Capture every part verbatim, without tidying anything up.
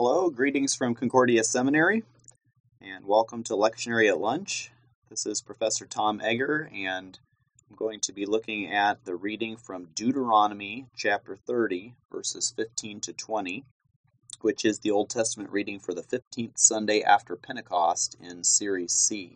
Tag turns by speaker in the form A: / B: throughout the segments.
A: Hello, greetings from Concordia Seminary, and welcome to Lectionary at Lunch. This is Professor Tom Egger, and I'm going to be looking at the reading from Deuteronomy chapter thirty, verses fifteen to twenty, which is the Old Testament reading for the fifteenth Sunday after Pentecost in Series C.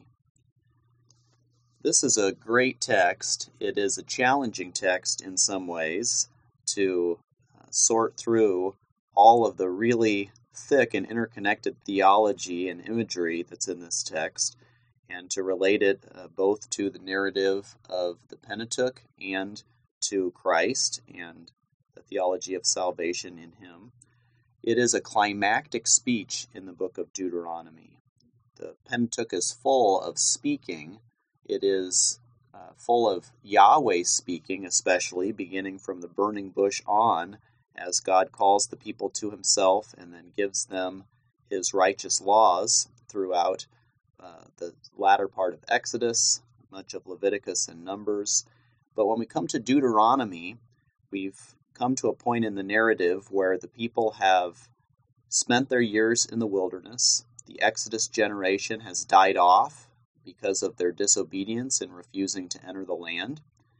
A: This is a great text. It is a challenging text in some ways to uh, sort through all of the really thick and interconnected theology and imagery that's in this text, and to relate it uh, both to the narrative of the Pentateuch and to Christ and the theology of salvation in Him. It is a climactic speech in the book of Deuteronomy. The Pentateuch is full of speaking. It is uh, full of Yahweh speaking, especially beginning from the burning bush on, as God calls the people to Himself and then gives them His righteous laws throughout uh, the latter part of Exodus, much of Leviticus and Numbers. But when we come to Deuteronomy, we've come to a point in the narrative where the people have spent their years in the wilderness. The Exodus generation has died off because of their disobedience in refusing to enter the land.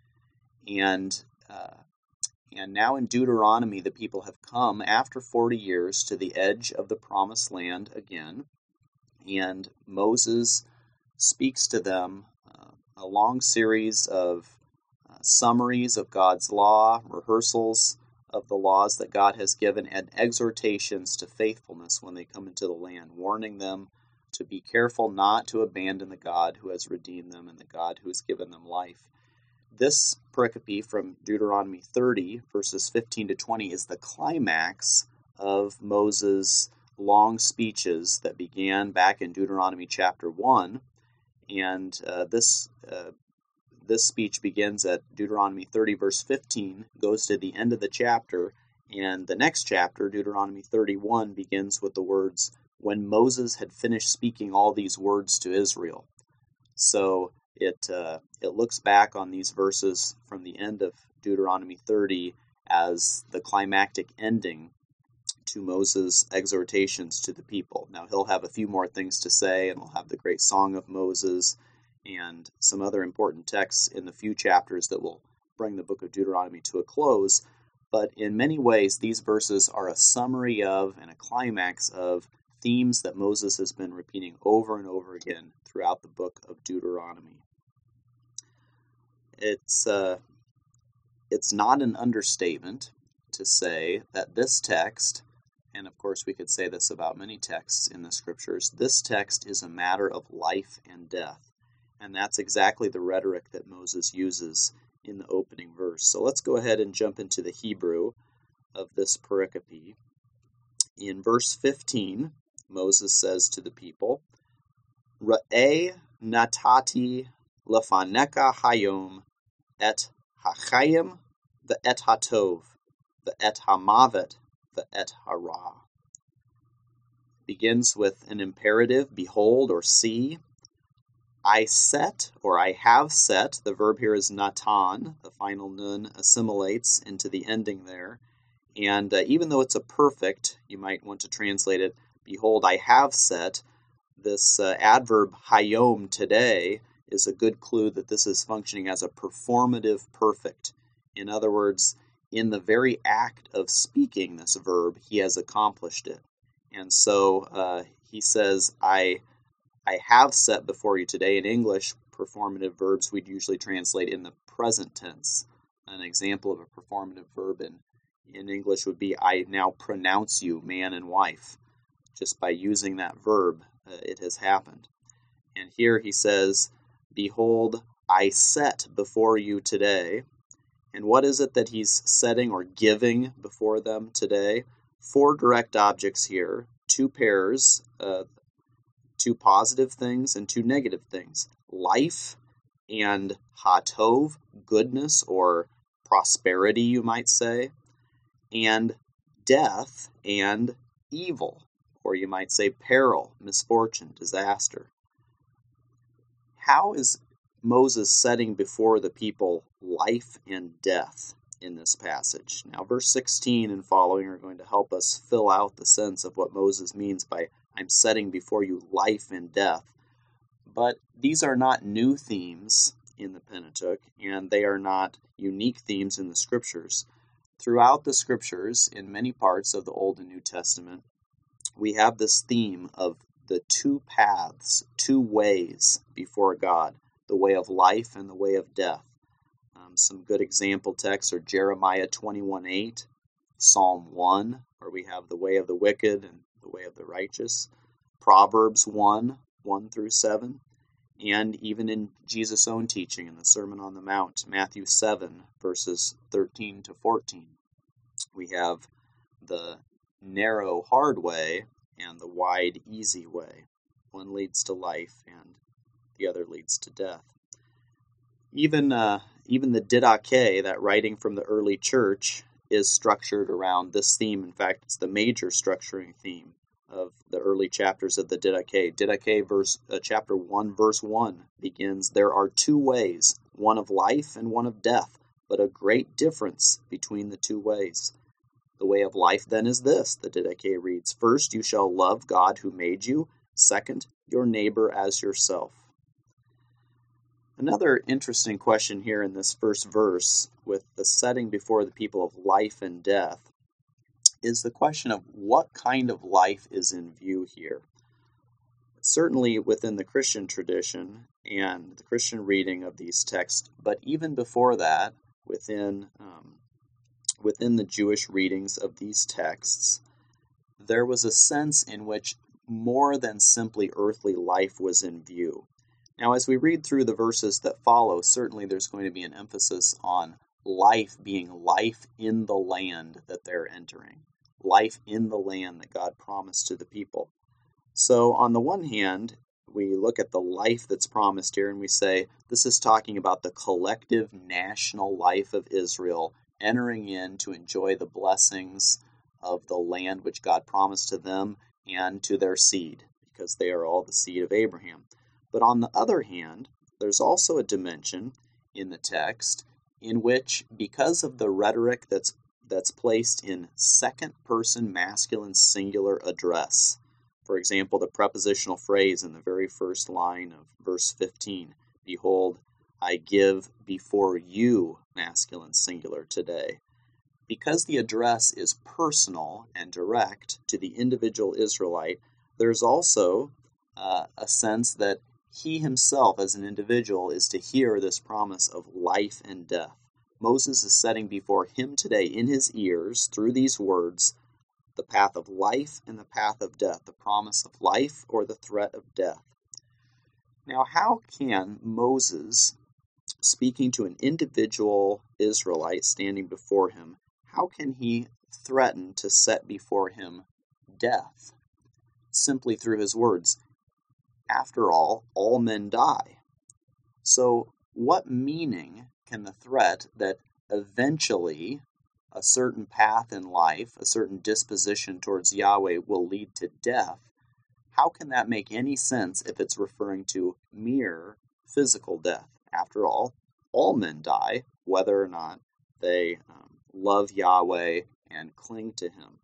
A: And uh, And now in Deuteronomy, the people have come after forty years to the edge of the promised land again, and Moses speaks to them uh, a long series of uh, summaries of God's law, rehearsals of the laws that God has given, and exhortations to faithfulness when they come into the land, warning them to be careful not to abandon the God who has redeemed them and the God who has given them life. This pericope from Deuteronomy thirty, verses fifteen to twenty, is the climax of Moses' long speeches that began back in Deuteronomy chapter one. And uh, this uh, this speech begins at Deuteronomy thirty, verse fifteen, goes to the end of the chapter, and the next chapter, Deuteronomy thirty-one, begins with the words, "When Moses had finished speaking all these words to Israel." So It uh, it looks back on these verses from the end of Deuteronomy thirty as the climactic ending to Moses' exhortations to the people. Now, he'll have a few more things to say, and we'll have the great Song of Moses and some other important texts in the few chapters that will bring the book of Deuteronomy to a close. But in many ways, these verses are a summary of and a climax of themes that Moses has been repeating over and over again throughout the book of Deuteronomy. It's uh, it's not an understatement to say that this text, and of course we could say this about many texts in the Scriptures, this text is a matter of life and death. And that's exactly the rhetoric that Moses uses in the opening verse. So let's go ahead and jump into the Hebrew of this pericope. In verse fifteen, Moses says to the people, Ra'eh natati lefaneka hayom et hachayim ve'et hatov ve'et hamavet ve'et hara. Begins with an imperative, behold or see. I set, or I have set, the verb here is natan, the final nun assimilates into the ending there. And uh, even though it's a perfect, you might want to translate it, behold, I have set, this uh, adverb hayom, today, is a good clue that this is functioning as a performative perfect. In other words, in the very act of speaking this verb, he has accomplished it. And so uh, he says, I I have set before you today. In English, performative verbs we'd usually translate in the present tense. An example of a performative verb in, in English would be, I now pronounce you man and wife. Just by using that verb, uh, it has happened. And here he says, behold, I set before you today. And what is it that he's setting or giving before them today? Four direct objects here, two pairs, uh, two positive things and two negative things. Life and hatov, goodness or prosperity, you might say, and death and evil, or you might say peril, misfortune, disaster. How is Moses setting before the people life and death? in this passage. Now, verse sixteen and following are going to help us fill out the sense of what Moses means by, I'm setting before you life and death. But these are not new themes in the Pentateuch, and they are not unique themes in the Scriptures. Throughout the Scriptures, in many parts of the Old and New Testament, we have this theme of the two paths, two ways before God, the way of life and the way of death. Um, some good example texts are Jeremiah twenty-one eight, Psalm one, where we have the way of the wicked and the way of the righteous, Proverbs one, one through seven, and even in Jesus' own teaching in the Sermon on the Mount, Matthew seven, verses thirteen to fourteen. We have the narrow, hard way and the wide, easy way. One leads to life and the other leads to death. Even uh, even the Didache, that writing from the early church, is structured around this theme. In fact, it's the major structuring theme of the early chapters of the Didache. Didache verse, uh, chapter one, verse one begins, "There are two ways, one of life and one of death, but a great difference between the two ways. The way of life then is this," the Didache reads, "First, you shall love God who made you. Second, your neighbor as yourself." Another interesting question here in this first verse, with the setting before the people of life and death, is the question of what kind of life is in view here. Certainly within the Christian tradition and the Christian reading of these texts, but even before that, within um, within the Jewish readings of these texts, there was a sense in which more than simply earthly life was in view. Now, as we read through the verses that follow, certainly there's going to be an emphasis on life being life in the land that they're entering, life in the land that God promised to the people. So, on the one hand, we look at the life that's promised here and we say, this is talking about the collective national life of Israel entering in to enjoy the blessings of the land which God promised to them and to their seed, because they are all the seed of Abraham. But on the other hand, there's also a dimension in the text in which, because of the rhetoric that's that's placed in second-person masculine singular address, for example, the prepositional phrase in the very first line of verse fifteen, "Behold, I give before you masculine singular today." Because the address is personal and direct to the individual Israelite, there's also uh, a sense that he himself as an individual is to hear this promise of life and death. Moses is setting before him today in his ears, through these words, the path of life and the path of death, the promise of life or the threat of death. Now, how can Moses, speaking to an individual Israelite standing before him, how can he threaten to set before him death? Simply through his words. After all, all men die. So, what meaning can the threat that eventually a certain path in life, a certain disposition towards Yahweh will lead to death, how can that make any sense if it's referring to mere physical death? After all, all men die, whether or not they um, love Yahweh and cling to Him.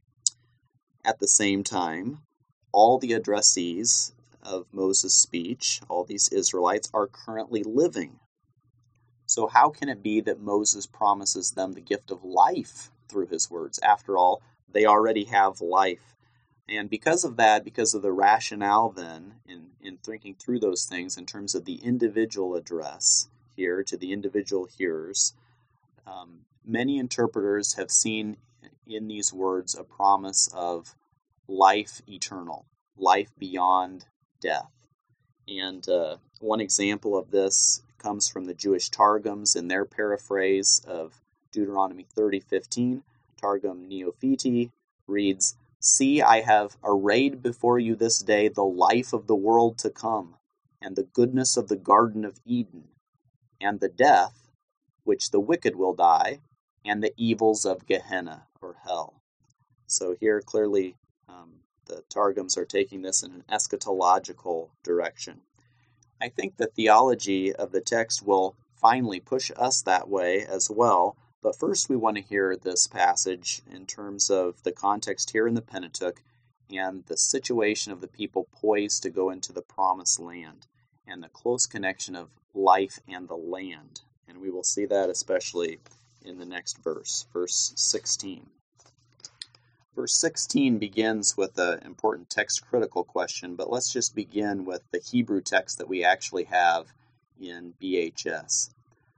A: At the same time, all the addressees of Moses' speech, all these Israelites, are currently living. So how can it be that Moses promises them the gift of life through his words? After all, they already have life. And because of that, because of the rationale then in, in thinking through those things in terms of the individual address here to the individual hearers, um, many interpreters have seen in these words a promise of life eternal, life beyond death. And uh, one example of this comes from the Jewish Targums in their paraphrase of Deuteronomy thirty fifteen. Targum Neophiti reads, "See, I have arrayed before you this day the life of the world to come, and the goodness of the Garden of Eden, and the death which the wicked will die, and the evils of Gehenna, or hell." So here clearly um, the Targums are taking this in an eschatological direction. I think the theology of the text will finally push us that way as well, But first we want to hear this passage in terms of the context here in the Pentateuch and the situation of the people poised to go into the promised land and the close connection of life and the land. And we will see that especially in the next verse, verse sixteen. Verse sixteen begins with an important text-critical question, but let's just begin with the Hebrew text that we actually have in B H S.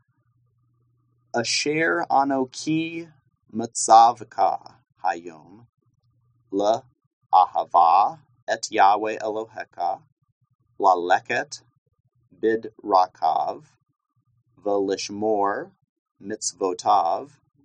A: Asher anoki mitzavka hayom la ahava et Yahweh Eloheka la leket bid rakav v'lishmor mitzvotav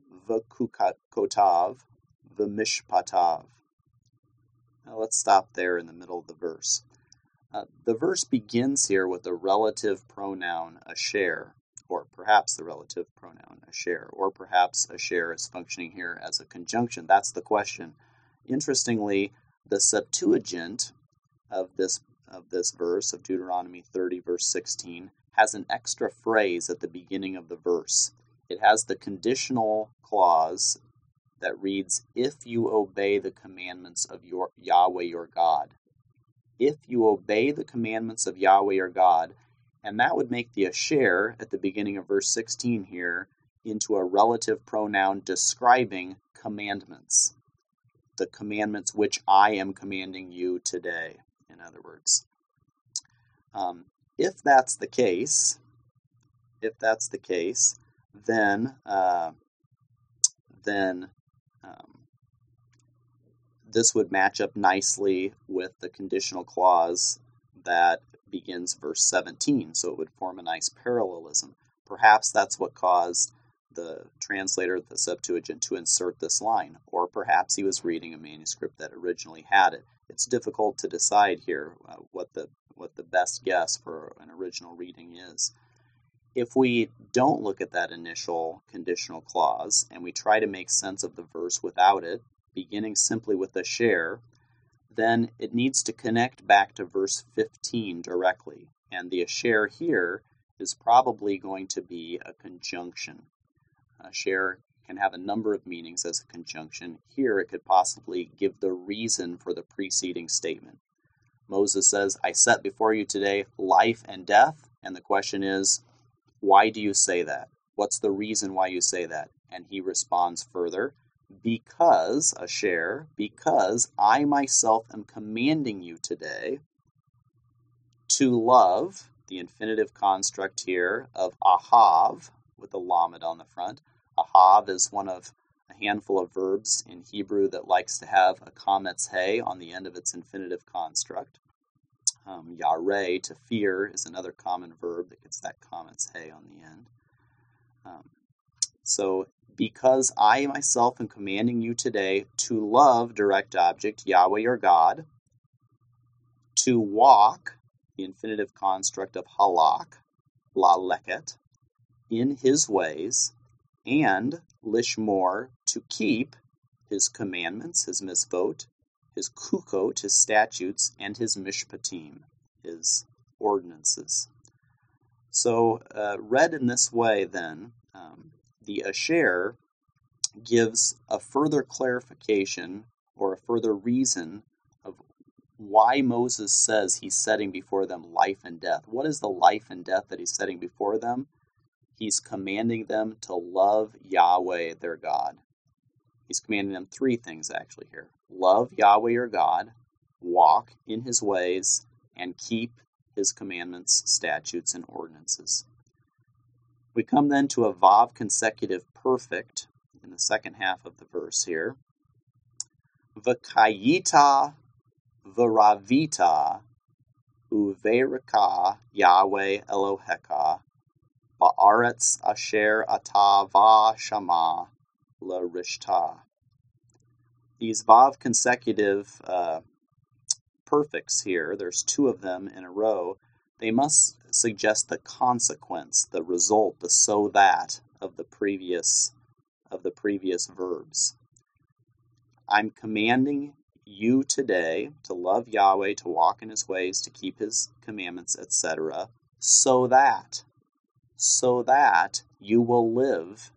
A: v'kukotav v'mishpatav. Now let's stop there in the middle of the verse. Uh, the verse begins here with the relative pronoun asher, or perhaps the relative pronoun asher, or perhaps asher is functioning here as a conjunction. That's the question. Interestingly, the Septuagint of this of this verse, of Deuteronomy thirty, verse sixteen, has an extra phrase at the beginning of the verse. It has the conditional clause that reads, if you obey the commandments of your Yahweh your God. If you obey the commandments of Yahweh your God, and that would make the asher at the beginning of verse sixteen here into a relative pronoun describing commandments. The commandments which I am commanding you today, in other words. Um, if that's the case, if that's the case, then, uh, then um, this would match up nicely with the conditional clause that begins verse seventeen, so it would form a nice parallelism. Perhaps that's what caused the translator of the Septuagint to insert this line, or perhaps he was reading a manuscript that originally had it. It's difficult to decide here uh, what the what the best guess for an original reading is. If we don't look at that initial conditional clause and we try to make sense of the verse without it, beginning simply with asher, then it needs to connect back to verse fifteen directly. And the asher here is probably going to be a conjunction. Asher can have a number of meanings as a conjunction. Here it could possibly give the reason for the preceding statement. Moses says, I set before you today life and death. And the question is, why do you say that? What's the reason why you say that? And he responds further, because, asher, because I myself am commanding you today to love, the infinitive construct here of ahav, with a lamed on the front. Ahav is one of a handful of verbs in Hebrew that likes to have a kametz he on the end of its infinitive construct. Um, yareh, to fear, is another common verb that gets that kametz he on the end. Um, so, because I myself am commanding you today to love, direct object, Yahweh your God, to walk, the infinitive construct of halak, la leket, in his ways, and lishmor, to keep his commandments, his mitzvot, his kukot, his statutes, and his mishpatim, his ordinances. So, uh, read in this way, then, um, the asher gives a further clarification or a further reason of why Moses says he's setting before them life and death. What is the life and death that he's setting before them? He's commanding them to love Yahweh, their God. He's commanding them three things, actually, here. Love Yahweh, your God, walk in his ways, and keep his commandments, statutes, and ordinances. We come then to a vav consecutive perfect in the second half of the verse here. V'kayita v'ravita uverika Yahweh Eloheka ba'aretz asher ata va'shama l'rishta. These vav consecutive uh, perfects here, there's two of them in a row, they must suggest the consequence, the result, the so that of the previous of the previous verbs. I'm commanding you today to love Yahweh, to walk in his ways, to keep his commandments, et cetera, so that, so that you will live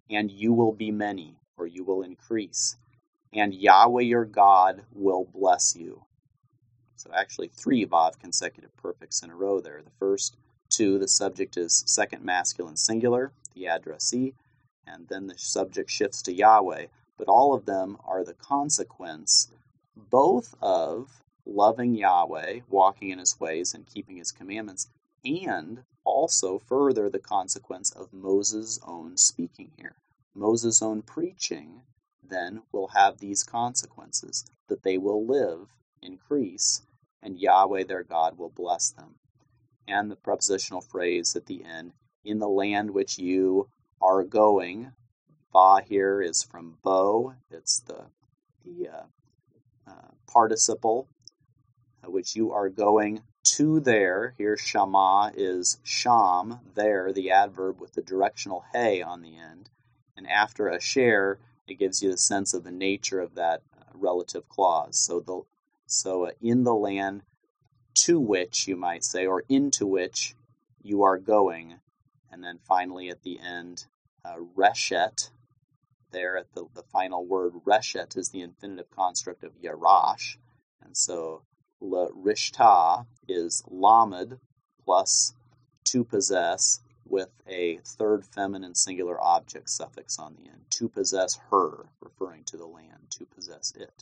A: and you will be many, or you will increase, and Yahweh your God will bless you. So actually three Vav consecutive perfects in a row there. The first two, the subject is second masculine singular, the addressee, and then the subject shifts to Yahweh. But all of them are the consequence both of loving Yahweh, walking in his ways and keeping his commandments, and also further the consequence of Moses' own speaking here. Moses' own preaching then will have these consequences, that they will live, increase, and Yahweh their God will bless them. And the prepositional phrase at the end, in the land which you are going. Va here is from bo. It's the, the uh, uh, participle, uh, which you are going to there. Here shama is sham, there, the adverb with the directional hey on the end. And after asher, it gives you the sense of the nature of that uh, relative clause. So the so uh, in the land to which, you might say, or into which you are going. And then finally at the end, uh, reshet, there at the, the final word, reshet is the infinitive construct of yarash. And so le rishta is lamed plus to possess with a third feminine singular object suffix on the end. To possess her, referring to the land, to possess it.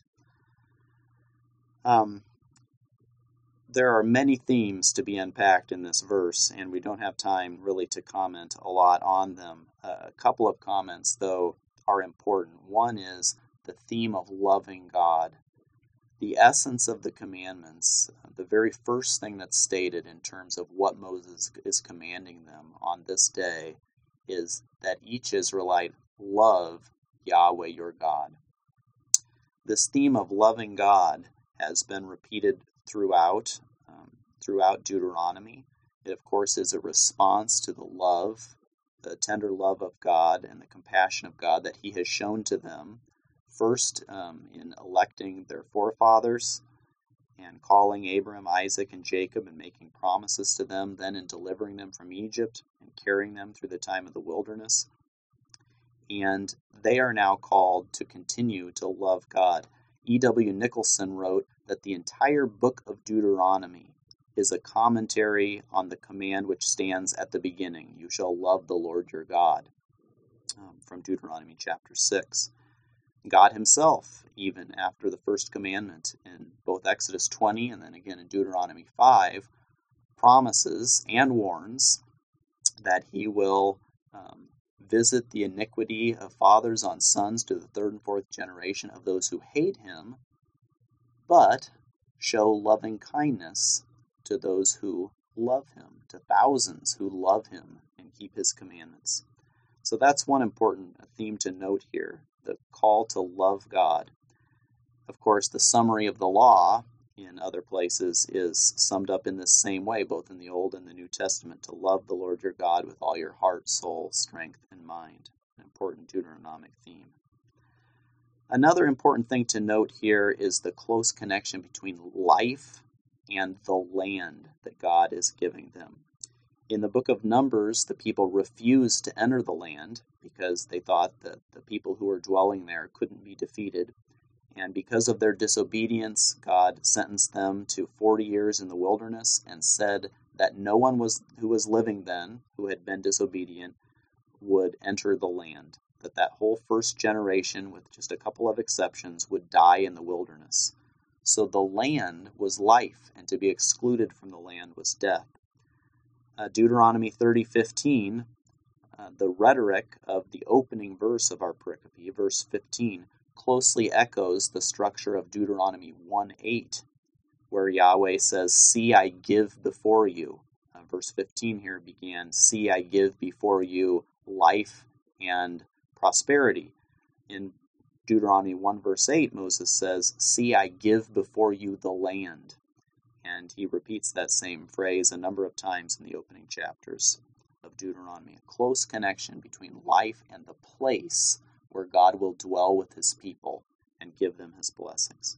A: Um, there are many themes to be unpacked in this verse, and we don't have time really to comment a lot on them. Uh, a couple of comments, though, are important. One is the theme of loving God. The essence of the commandments, the very first thing that's stated in terms of what Moses is commanding them on this day, is that each Israelite love Yahweh your God. This theme of loving God has been repeated throughout um, throughout Deuteronomy. It, of course, is a response to the love, the tender love of God and the compassion of God that he has shown to them, first um, in electing their forefathers and calling Abraham, Isaac, and Jacob and making promises to them, then in delivering them from Egypt and carrying them through the time of the wilderness. And they are now called to continue to love God. E W Nicholson wrote that the entire book of Deuteronomy is a commentary on the command which stands at the beginning, you shall love the Lord your God, um, from Deuteronomy chapter six. God himself, even after the first commandment in both Exodus twenty and then again in Deuteronomy five, promises and warns that he will um, visit the iniquity of fathers on sons to the third and fourth generation of those who hate him, but show loving kindness to those who love him, to thousands who love him and keep his commandments. So that's one important theme to note here, the call to love God. Of course, the summary of the law in other places is summed up in this same way, both in the Old and the New Testament, to love the Lord your God with all your heart, soul, strength, and mind. An important Deuteronomic theme. Another important thing to note here is the close connection between life and the land that God is giving them. In the book of Numbers, the people refused to enter the land because they thought that the people who were dwelling there couldn't be defeated. And because of their disobedience, God sentenced them to forty years in the wilderness and said that no one was who was living then, who had been disobedient, would enter the land. That that whole first generation, with just a couple of exceptions, would die in the wilderness. So the land was life, and to be excluded from the land was death. Uh, Deuteronomy thirty fifteen, uh, the rhetoric of the opening verse of our pericope, verse fifteen, closely echoes the structure of Deuteronomy one eight, where Yahweh says, see, I give before you. Uh, verse fifteen here began, see, I give before you life and prosperity. In Deuteronomy one verse eight, Moses says, see, I give before you the land. And he repeats that same phrase a number of times in the opening chapters of Deuteronomy. A close connection between life and the place where God will dwell with his people and give them his blessings.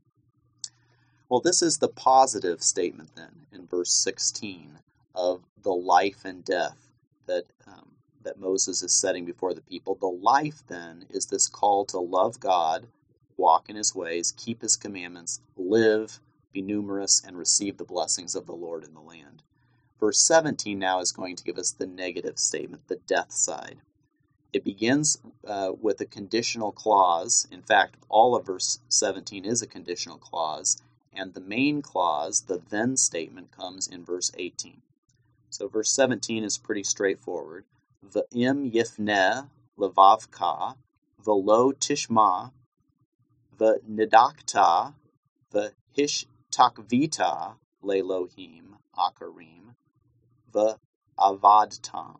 A: Well, this is the positive statement then in verse sixteen of the life and death that um, that Moses is setting before the people. The life, then, is this call to love God, walk in his ways, keep his commandments, live, be numerous, and receive the blessings of the Lord in the land. Verse seventeen now is going to give us the negative statement, the death side. It begins uh, with a conditional clause. In fact, all of verse seventeen is a conditional clause, and the main clause, the then statement, comes in verse eighteen. So verse seventeen is pretty straightforward. V'im yifneh levavka, v'lo tishma, v'nidakta, v'hishtakvita le'lohim akarim, v'avadtam.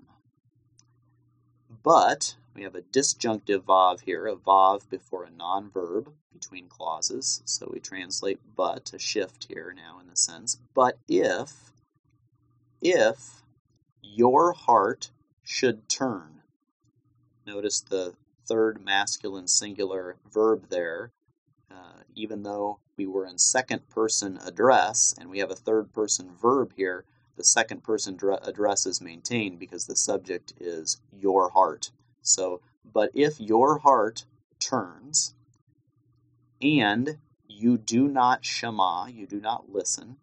A: But we have a disjunctive vav here, a vav before a non-verb between clauses. So we translate but, a shift here now in the sense. But if, if your heart should turn. Notice the third masculine singular verb there. Uh, even though we were in second person address and we have a third person verb here, the second person address is maintained because the subject is your heart. So, but if your heart turns and you do not shema, you do not listen,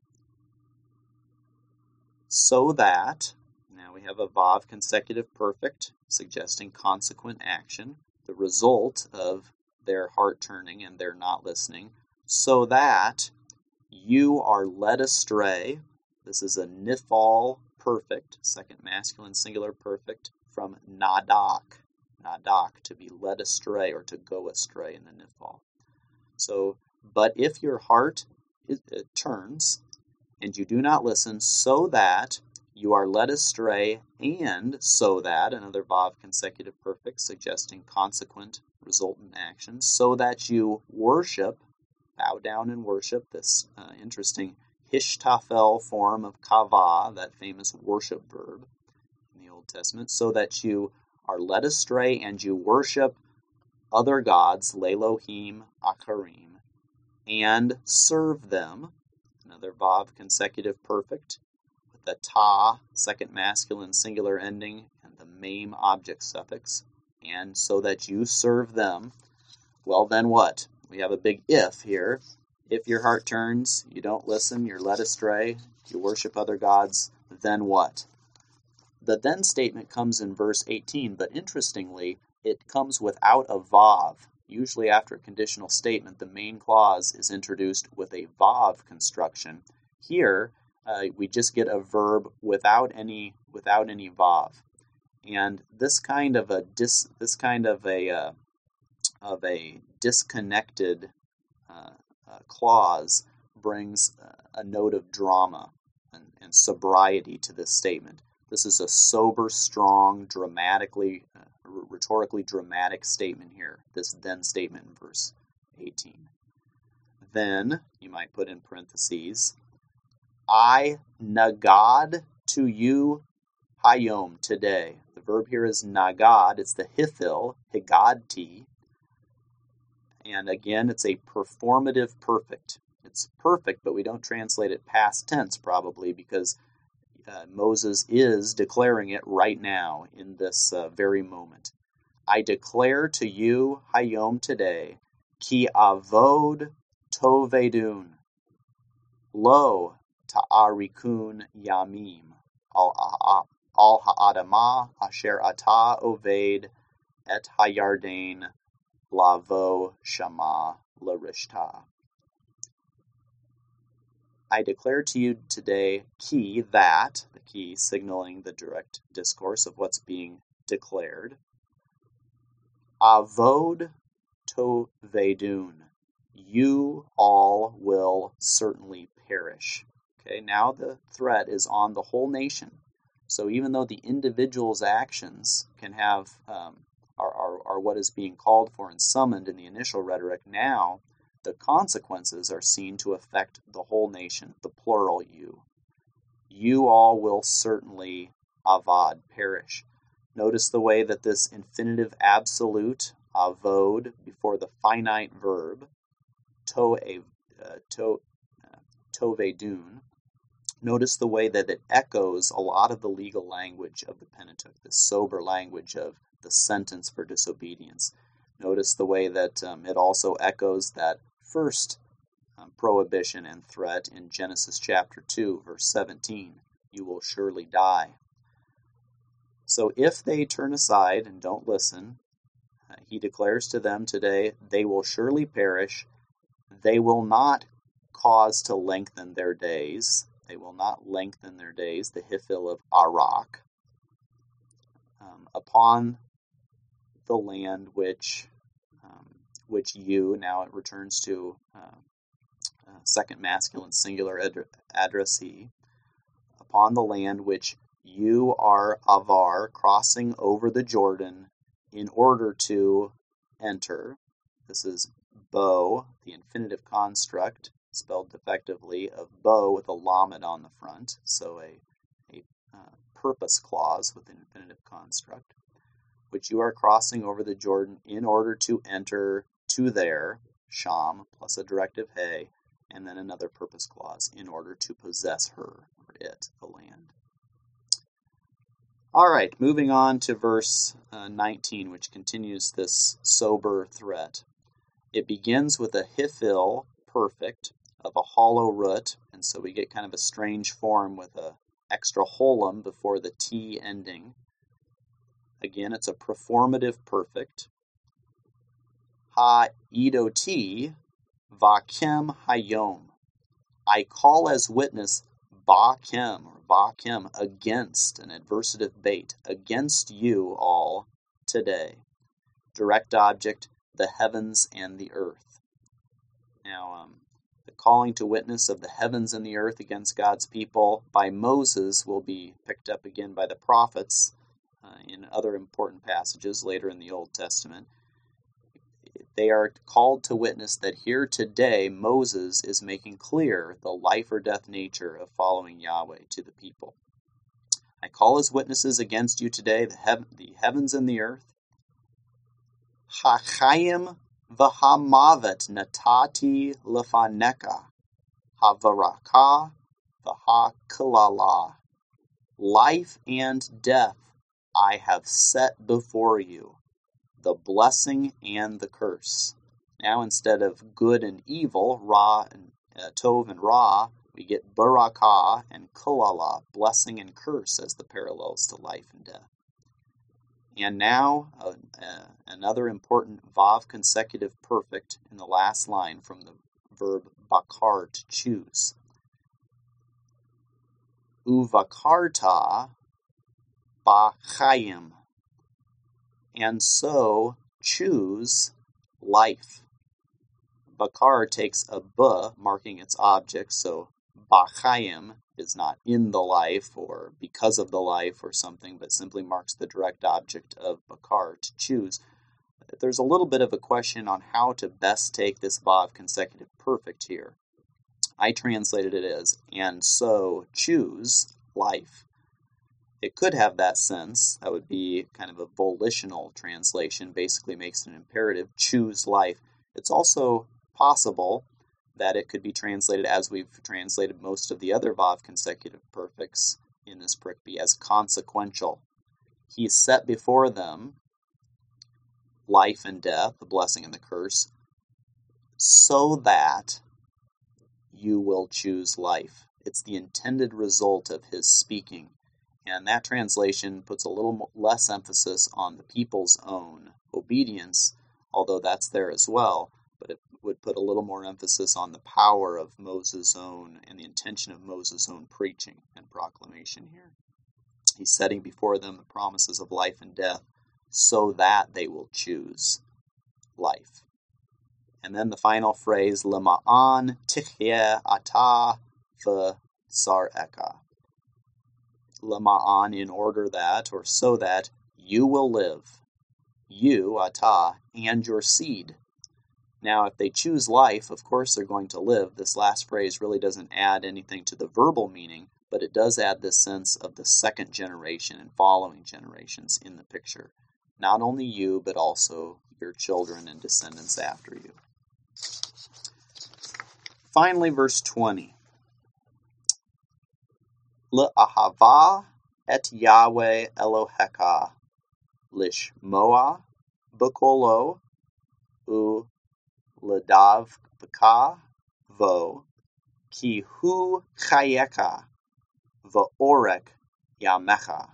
A: so that, now we have a vav consecutive perfect suggesting consequent action, the result of their heart turning and their not listening, so that you are led astray. This is a nifal perfect, second masculine singular perfect, from nadak. Nadak, to be led astray or to go astray in the nifal. So, but if your heart it, it turns and you do not listen, so that you are led astray, and so that, another vav consecutive perfect suggesting consequent resultant action, so that you worship, bow down and worship, this uh, interesting hishtafel form of kavah, that famous worship verb in the Old Testament, so that you are led astray and you worship other gods, le'lohim akarim, and serve them, another vav consecutive perfect, with the ta, second masculine singular ending, and the mem object suffix, and so that you serve them. Well, then what? We have a big if here. If your heart turns, you don't listen, you're led astray, you worship other gods, then what? The then statement comes in verse eighteen, but interestingly, it comes without a vav. Usually after a conditional statement, the main clause is introduced with a vav construction. Here, uh, we just get a verb without any without any vav, and this kind of a dis this kind of a uh, of a disconnected uh, uh, clause brings uh, a note of drama and, and sobriety to this statement. This is a sober, strong, dramatically, uh, rhetorically dramatic statement here, this then statement in verse eighteen. Then, you might put in parentheses, I nagad to you hayom, today. The verb here is nagad, it's the hithil, higadti, and again, it's a performative perfect. It's perfect, but we don't translate it past tense probably because Uh, Moses is declaring it right now in this uh, very moment. I declare to you, hayom, today, ki avod tovedun, lo ta'arikun yamim, al ha'adamah asher ata oved et hayardain lavo shama larishta. I declare to you today, ki, that, the key signaling the direct discourse of what's being declared. Avod tovedun, you all will certainly perish. Okay, now the threat is on the whole nation. So even though the individual's actions can have um, are, are, are what is being called for and summoned in the initial rhetoric, now the consequences are seen to affect the whole nation, the plural you. You all will certainly, avad, perish. Notice the way that this infinitive absolute, avod, before the finite verb, to, uh, to, uh, tovedun, Notice the way that it echoes a lot of the legal language of the Pentateuch, the sober language of the sentence for disobedience. Notice the way that um, it also echoes that first um, prohibition and threat in Genesis chapter two, verse seventeen, you will surely die. So if they turn aside and don't listen, uh, he declares to them today, they will surely perish. They will not cause to lengthen their days. They will not lengthen their days, the Hiphil of Arak, um, upon the land which um, which you, now it returns to uh, uh, second masculine singular ad- addressee, upon the land which you are avar, crossing over the Jordan in order to enter. This is bo, the infinitive construct, spelled defectively, of bo with a lamed on the front, so a, a uh, purpose clause with an infinitive construct, which you are crossing over the Jordan in order to enter to there, sham, plus a directive he, and then another purpose clause, in order to possess her, or it, the land. All right, moving on to verse uh, nineteen, which continues this sober threat. It begins with a hiphil, perfect, of a hollow root, and so we get kind of a strange form with a extra holum before the T ending. Again, it's a performative perfect. Ha-idoti vakem hayom. I call as witness vakem, or vakem, against, an adversative bait, against you all today. Direct object, the heavens and the earth. Now, um, the calling to witness of the heavens and the earth against God's people by Moses will be picked up again by the prophets uh, in other important passages later in the Old Testament. They are called to witness that here today Moses is making clear the life or death nature of following Yahweh to the people. I call as witnesses against you today the, heav- the heavens and the earth. Hachayim v'hamavet natati lefaneka, havaraka v'hakalala. Life and death I have set before you, the blessing and the curse. Now instead of good and evil, Ra and uh, Tov and Ra, we get Barakah and Kalala, blessing and curse, as the parallels to life and death. And now uh, uh, another important Vav consecutive perfect in the last line from the verb bakar, to choose. Uvakarta bachayim. And so choose life. Bakar takes a b, marking its object, so bachayim is not in the life or because of the life or something, but simply marks the direct object of bakar, to choose. There's a little bit of a question on how to best take this Vav consecutive perfect here. I translated it as, and so choose life. It could have that sense. That would be kind of a volitional translation, basically makes it an imperative, choose life. It's also possible that it could be translated as we've translated most of the other Vav consecutive perfects in this Prikbi, as consequential. He set before them life and death, the blessing and the curse, so that you will choose life. It's the intended result of his speaking. And that translation puts a little less emphasis on the people's own obedience, although that's there as well, but it would put a little more emphasis on the power of Moses' own and the intention of Moses' own preaching and proclamation here. He's setting before them the promises of life and death so that they will choose life. And then the final phrase, Lema'an tichye ata v'sar'eka. Lema'an, in order that, or so that, you will live. You, ata, and your seed. Now, if they choose life, of course they're going to live. This last phrase really doesn't add anything to the verbal meaning, but it does add this sense of the second generation and following generations in the picture. Not only you, but also your children and descendants after you. Finally, verse twenty. L'ahava et Yahweh Elohecha, lishmoa b'kolo, u l'davka vo, ki hu chayeka, va'orek yamecha.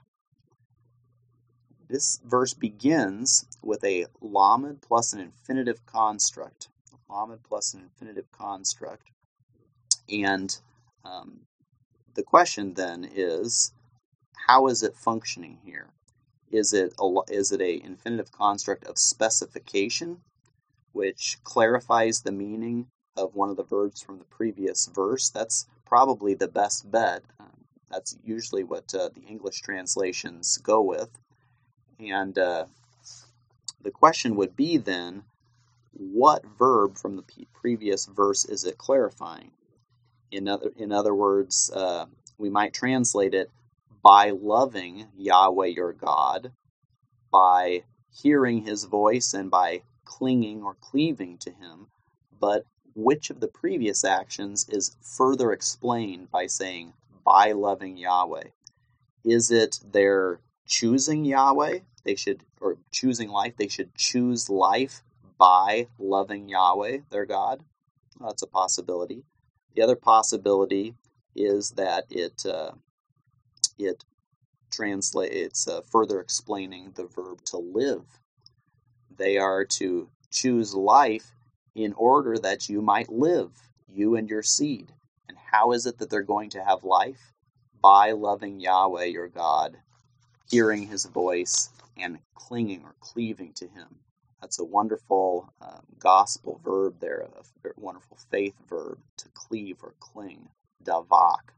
A: This verse begins with a lamed plus an infinitive construct. Lamed plus an infinitive construct. And um, the question then is, how is it functioning here? Is it a, is it a infinitive construct of specification, which clarifies the meaning of one of the verbs from the previous verse? That's probably the best bet. Um, that's usually what uh, the English translations go with. And uh, the question would be then, what verb from the previous verse is it clarifying? In other, in other words, uh, we might translate it, by loving Yahweh your God, by hearing his voice and by clinging or cleaving to him. But which of the previous actions is further explained by saying, by loving Yahweh? Is it their choosing Yahweh? They should, or choosing life, they should choose life by loving Yahweh, their God? Well, that's a possibility. The other possibility is that it uh, it translates, it's uh, further explaining the verb to live. They are to choose life in order that you might live, you and your seed. And how is it that they're going to have life? By loving Yahweh your God, hearing his voice, and clinging or cleaving to him. That's a wonderful um, gospel verb there, a wonderful faith verb, to cleave or cling, davak.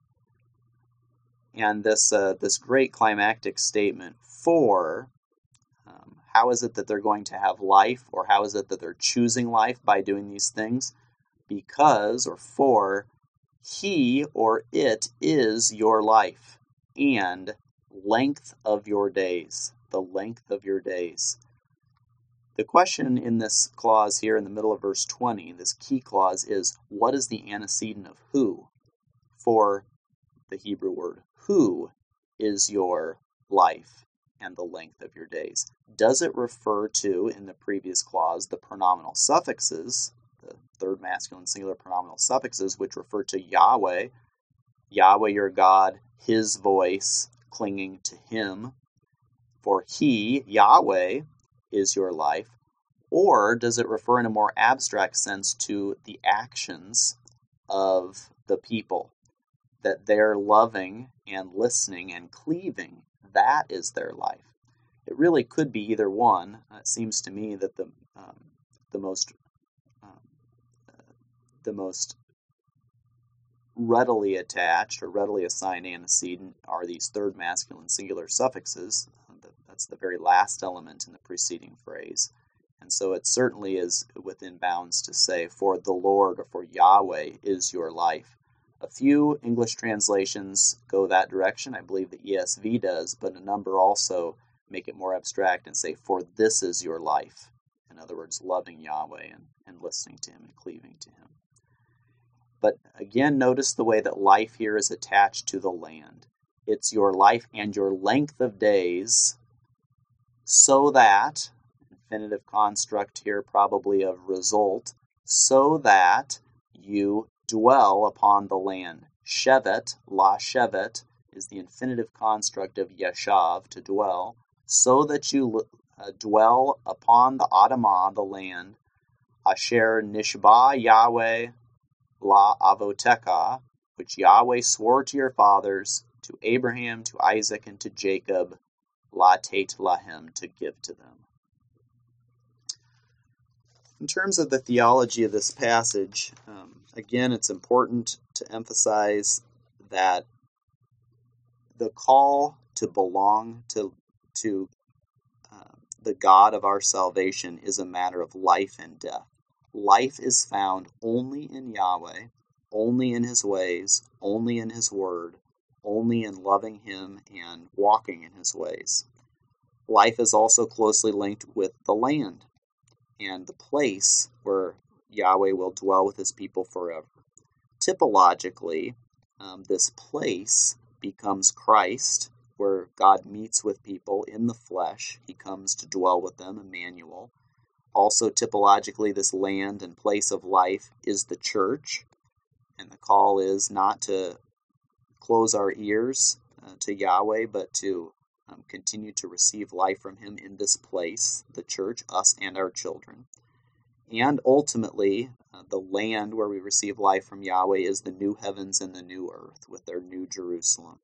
A: And this uh, this great climactic statement, for, um, how is it that they're going to have life, or how is it that they're choosing life by doing these things? Because, or for, he or it is your life, and length of your days, the length of your days. The question in this clause here in the middle of verse twenty, this key clause, is what is the antecedent of who for the Hebrew word? Who is your life and the length of your days? Does it refer to, in the previous clause, the pronominal suffixes, the third masculine singular pronominal suffixes, which refer to Yahweh, Yahweh your God, his voice, clinging to him, for he, Yahweh, is your life? Or does it refer in a more abstract sense to the actions of the people, that they're loving and listening and cleaving, that is their life? It really could be either one. It seems to me that the um, the most um, uh, the most readily attached or readily assigned antecedent are these third masculine singular suffixes. That's the very last element in the preceding phrase. And so it certainly is within bounds to say, for the Lord or for Yahweh is your life. A few English translations go that direction. I believe the E S V does, but a number also make it more abstract and say, for this is your life. In other words, loving Yahweh and, and listening to him and cleaving to him. But again, notice the way that life here is attached to the land. It's your life and your length of days, so that, infinitive construct here probably of result, so that you dwell upon the land. Shevet, la shevet, is the infinitive construct of yeshav, to dwell, so that you uh, dwell upon the Adamah, the land, asher nishba Yahweh la avotecha, which Yahweh swore to your fathers, to Abraham, to Isaac, and to Jacob, la tate lahem, to give to them. In terms of the theology of this passage, um, again, it's important to emphasize that the call to belong to, to uh, the God of our salvation is a matter of life and death. Life is found only in Yahweh, only in his ways, only in his word, only in loving him and walking in his ways. Life is also closely linked with the land and the place where Yahweh will dwell with his people forever. Typologically, um, this place becomes Christ, where God meets with people in the flesh. He comes to dwell with them, Emmanuel. Also, typologically, this land and place of life is the church, and the call is not to close our ears uh, to Yahweh, but to um, continue to receive life from Him in this place, the church, us and our children. And ultimately, uh, the land where we receive life from Yahweh is the new heavens and the new earth, with their new Jerusalem.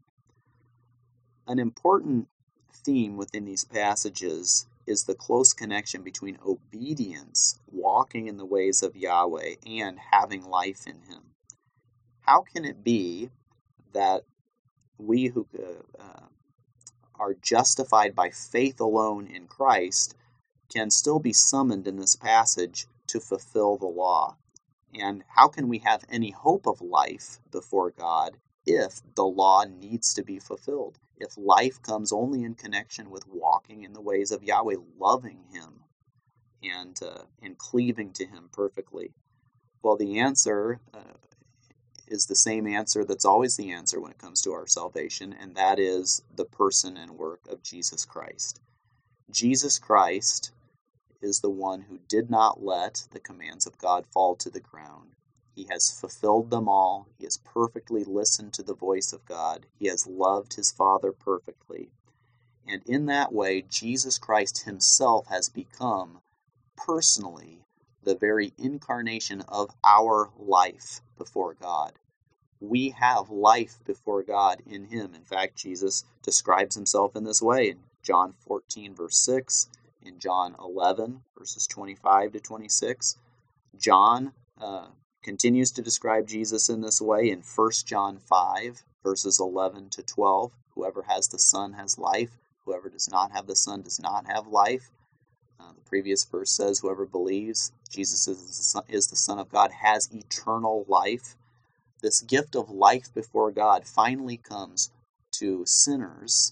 A: An important theme within these passages is the close connection between obedience, walking in the ways of Yahweh, and having life in Him. How can it be that we who uh, uh, are justified by faith alone in Christ can still be summoned in this passage to fulfill the law? And how can we have any hope of life before God if the law needs to be fulfilled? If life comes only in connection with walking in the ways of Yahweh, loving Him, and uh, and cleaving to Him perfectly? Well, the answer uh, is the same answer that's always the answer when it comes to our salvation, and that is the person and work of Jesus Christ. Jesus Christ is the one who did not let the commands of God fall to the ground. He has fulfilled them all. He has perfectly listened to the voice of God. He has loved His Father perfectly. And in that way, Jesus Christ Himself has become personally the very incarnation of our life before God. We have life before God in Him. In fact, Jesus describes Himself in this way in John fourteen, verse six, in John eleven, verses twenty-five to twenty-six. John uh, continues to describe Jesus in this way in First John five, verses eleven to twelve. Whoever has the Son has life. Whoever does not have the Son does not have life. Uh, the previous verse says, whoever believes Jesus is the, son, is the Son of God has eternal life. This gift of life before God finally comes to sinners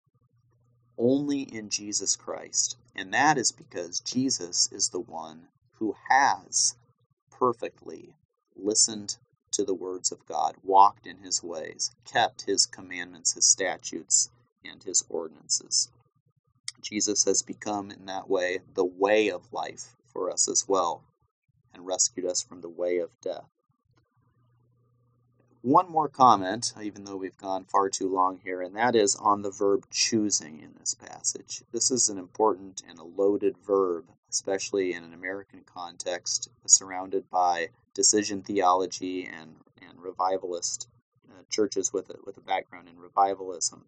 A: only in Jesus Christ. And that is because Jesus is the one who has perfectly listened to the words of God, walked in His ways, kept His commandments, His statutes, and His ordinances. Jesus has become, in that way, the way of life for us as well, and rescued us from the way of death. One more comment, even though we've gone far too long here, and that is on the verb choosing in this passage. This is an important and a loaded verb, especially in an American context, surrounded by decision theology and, and revivalist uh, churches with a, with a background in revivalism.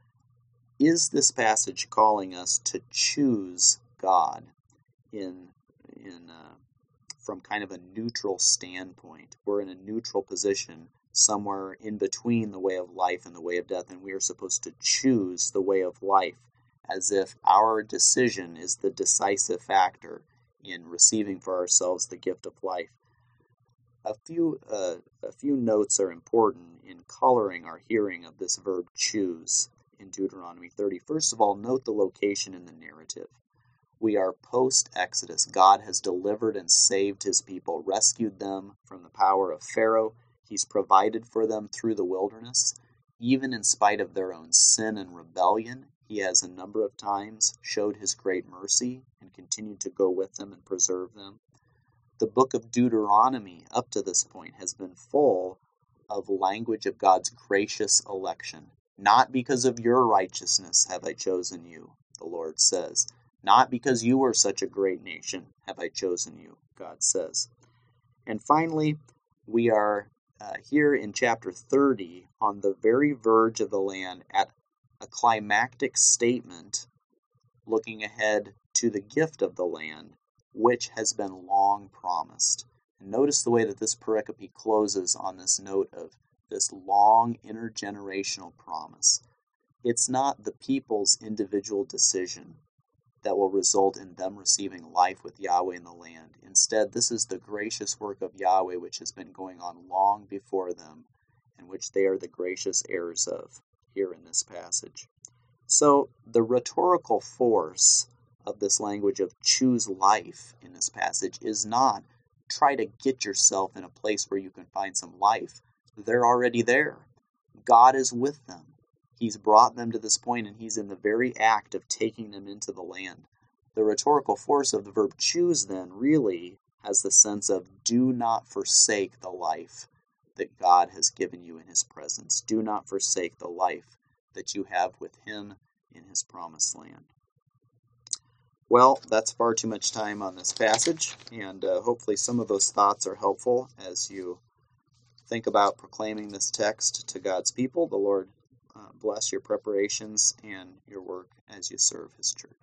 A: Is this passage calling us to choose God in in uh, from kind of a neutral standpoint? We're in a neutral position, somewhere in between the way of life and the way of death, and we are supposed to choose the way of life as if our decision is the decisive factor in receiving for ourselves the gift of life. A few uh, a few notes are important in coloring our hearing of this verb choose in Deuteronomy thirty. First of all, note the location in the narrative. We are post-Exodus. God has delivered and saved His people, rescued them from the power of Pharaoh. He's provided for them through the wilderness. Even in spite of their own sin and rebellion, He has a number of times showed His great mercy and continued to go with them and preserve them. The book of Deuteronomy, up to this point, has been full of language of God's gracious election. Not because of your righteousness have I chosen you, the Lord says. Not because you are such a great nation have I chosen you, God says. And finally, we are uh, here in chapter thirty on the very verge of the land at a climactic statement looking ahead to the gift of the land, which has been long promised. And notice the way that this pericope closes on this note of this long intergenerational promise. It's not the people's individual decision that will result in them receiving life with Yahweh in the land. Instead, this is the gracious work of Yahweh which has been going on long before them, and which they are the gracious heirs of here in this passage. So, the rhetorical force of this language of choose life in this passage is not try to get yourself in a place where you can find some life. They're already there. God is with them. He's brought them to this point, and he's in the very act of taking them into the land. The rhetorical force of the verb choose, then, really has the sense of do not forsake the life that God has given you in his presence. Do not forsake the life that you have with him in his promised land. Well, that's far too much time on this passage, and uh, hopefully some of those thoughts are helpful as you think about proclaiming this text to God's people. The Lord uh, bless your preparations and your work as you serve his church.